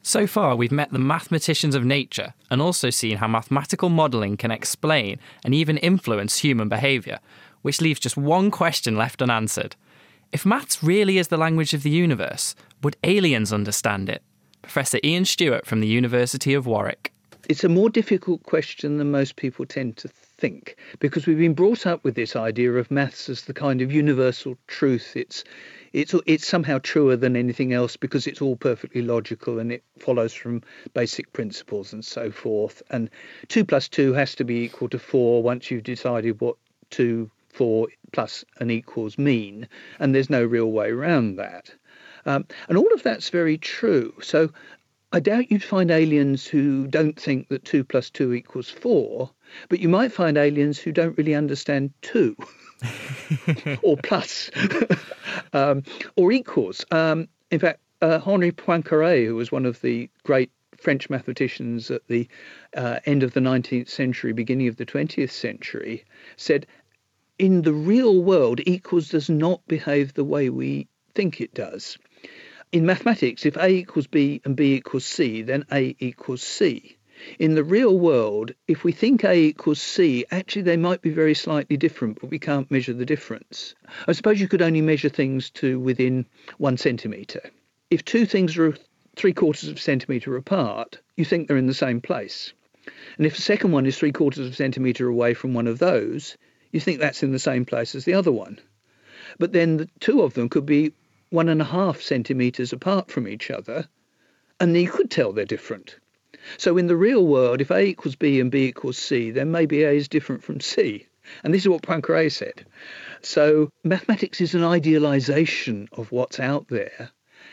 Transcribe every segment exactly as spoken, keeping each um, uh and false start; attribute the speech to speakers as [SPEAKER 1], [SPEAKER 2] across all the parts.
[SPEAKER 1] So far, we've met the mathematicians of nature and also seen how mathematical modelling can explain and even influence human behaviour, which leaves just one question left unanswered. If maths really is the language of the universe, would aliens understand it? Professor Ian Stewart from the University of Warwick.
[SPEAKER 2] It's a more difficult question than most people tend to think, because we've been brought up with this idea of maths as the kind of universal truth. It's it's it's somehow truer than anything else because it's all perfectly logical and it follows from basic principles and so forth. And two plus two has to be equal to four once you've decided what two, four plus and equals mean, and there's no real way around that. Um, and all of that's very true. So I doubt you'd find aliens who don't think that two plus two equals four, but you might find aliens who don't really understand two or plus um, or equals. Um, in fact, uh, Henri Poincaré, who was one of the great French mathematicians at the uh, end of the nineteenth century, beginning of the twentieth century, said, in the real world, equals does not behave the way we think it does. In mathematics, if A equals B and B equals C, then A equals C. In the real world, if we think A equals C, actually they might be very slightly different, but we can't measure the difference. I suppose you could only measure things to within one centimetre. If two things are three quarters of a centimetre apart, you think they're in the same place. And if the second one is three quarters of a centimetre away from one of those, you think that's in the same place as the other one. But then the two of them could be one and a half centimetres apart from each other, and you could tell they're different. So in the real world, if A equals B and B equals C, then maybe A is different from C. And this is what Poincaré said. So mathematics is an idealisation of what's out there.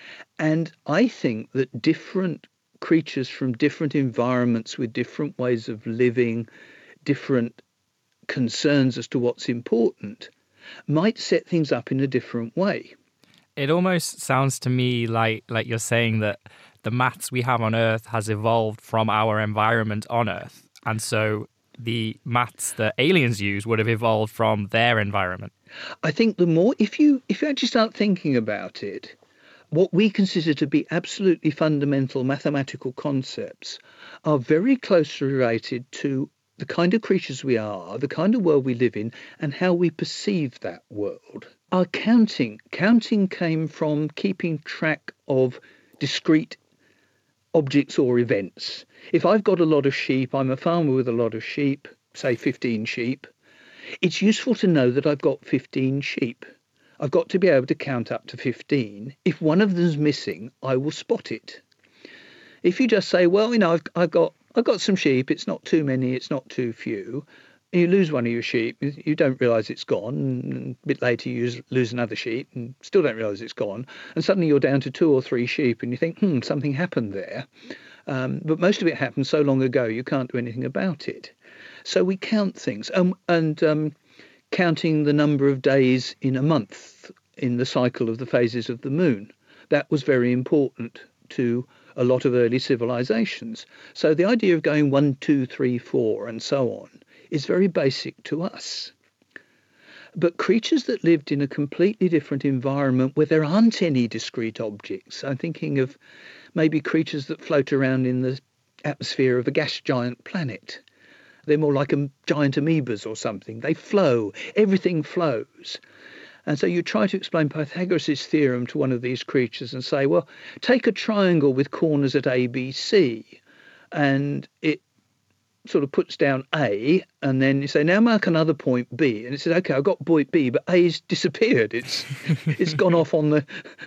[SPEAKER 2] And I think that different creatures from different environments with different ways of living, different concerns as to what's important, might set things up in a different way.
[SPEAKER 1] It almost sounds to me like like you're saying that the maths we have on Earth has evolved from our environment on Earth. And so the maths that aliens use would have evolved from their environment.
[SPEAKER 2] I think the more, if you if you actually start thinking about it, what we consider to be absolutely fundamental mathematical concepts are very closely related to the kind of creatures we are, the kind of world we live in, and how we perceive that world. Our counting, counting came from keeping track of discrete objects or events. If I've got a lot of sheep, I'm a farmer with a lot of sheep, say fifteen sheep, it's useful to know that I've got fifteen sheep. I've got to be able to count up to fifteen. If one of them's missing, I will spot it. If you just say, well, you know, I've, I've got I've got some sheep, it's not too many, it's not too few. You lose one of your sheep, you don't realise it's gone, and a bit later you lose another sheep and still don't realise it's gone, and suddenly you're down to two or three sheep and you think, hmm, something happened there. Um, but most of it happened so long ago you can't do anything about it. So we count things, um, and um, counting the number of days in a month in the cycle of the phases of the moon, that was very important to a lot of early civilizations. So the idea of going one, two, three, four, and so on is very basic to us. But creatures that lived in a completely different environment where there aren't any discrete objects, I'm thinking of maybe creatures that float around in the atmosphere of a gas giant planet. They're more like a giant amoebas or something. They flow, everything flows. And so you try to explain Pythagoras' theorem to one of these creatures and say, well, take a triangle with corners at A, B, C, and it sort of puts down A, and then you say, now mark another point B. And it says, OK, I've got point B, but A's disappeared. It's it's gone off on the,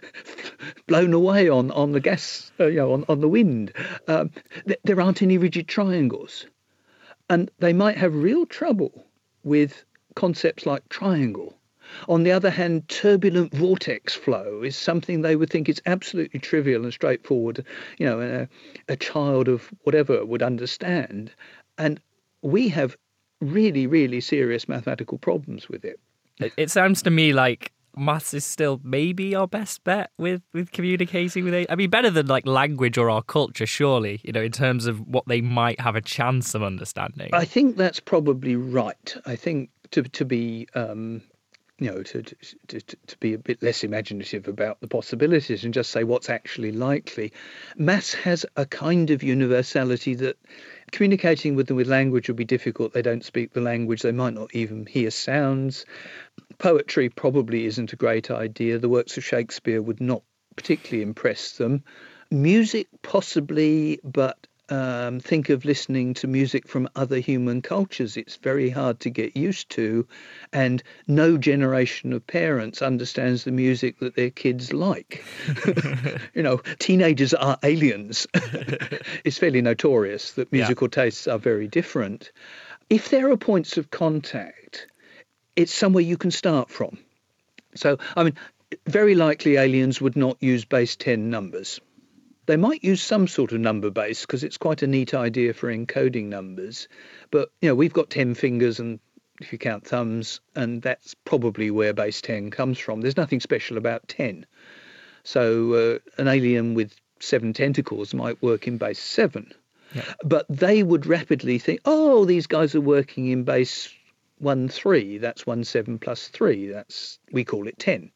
[SPEAKER 2] blown away on, on the gas, uh, you know, on, on the wind. Um, th- there aren't any rigid triangles. And they might have real trouble with concepts like triangle. On the other hand, turbulent vortex flow is something they would think is absolutely trivial and straightforward, you know, a, a child of whatever would understand. And we have really, really serious mathematical problems with it.
[SPEAKER 1] It, it sounds to me like maths is still maybe our best bet with, with communicating with it. I mean, better than like language or our culture, surely, you know, in terms of what they might have a chance of understanding.
[SPEAKER 2] I think that's probably right. I think to, to be... Um, you know, to, to, to be a bit less imaginative about the possibilities and just say what's actually likely. Maths has a kind of universality that communicating with them with language would be difficult. They don't speak the language. They might not even hear sounds. Poetry probably isn't a great idea. The works of Shakespeare would not particularly impress them. Music possibly, but Um, think of listening to music from other human cultures. It's very hard to get used to, and no generation of parents understands the music that their kids like. You know, teenagers are aliens. It's fairly notorious that musical yeah. tastes are very different. If there are points of contact, it's somewhere you can start from. So, I mean, very likely aliens would not use base ten numbers. They might use some sort of number base because it's quite a neat idea for encoding numbers. But, you know, we've got ten fingers and if you count thumbs, and that's probably where base ten comes from. There's nothing special about ten. So uh, an alien with seven tentacles might work in base seven. Yeah. But they would rapidly think, oh, these guys are working in base one three. That's one seven plus three. That's, we call it ten.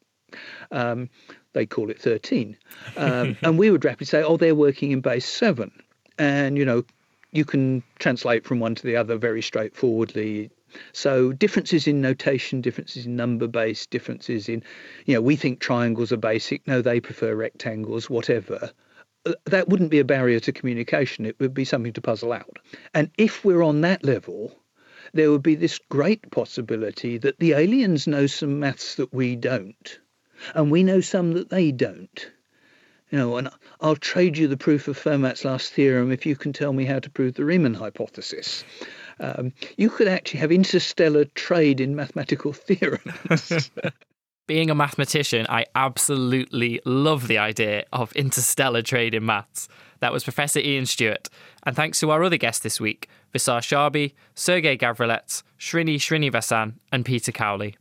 [SPEAKER 2] Um, they call it thirteen. Um, and we would rapidly say, oh, they're working in base seven. And, you know, you can translate from one to the other very straightforwardly. So differences in notation, differences in number base, differences in, you know, we think triangles are basic. No, they prefer rectangles, whatever. That wouldn't be a barrier to communication. It would be something to puzzle out. And if we're on that level, there would be this great possibility that the aliens know some maths that we don't. And we know some that they don't. You know, and I'll trade you the proof of Fermat's last theorem if you can tell me how to prove the Riemann hypothesis. Um, you could actually have interstellar trade in mathematical theorems.
[SPEAKER 1] Being a mathematician, I absolutely love the idea of interstellar trade in maths. That was Professor Ian Stewart. And thanks to our other guests this week, Visar Sharbi, Sergei Gavrilets, Srini Srinivasan and Peter Cowley.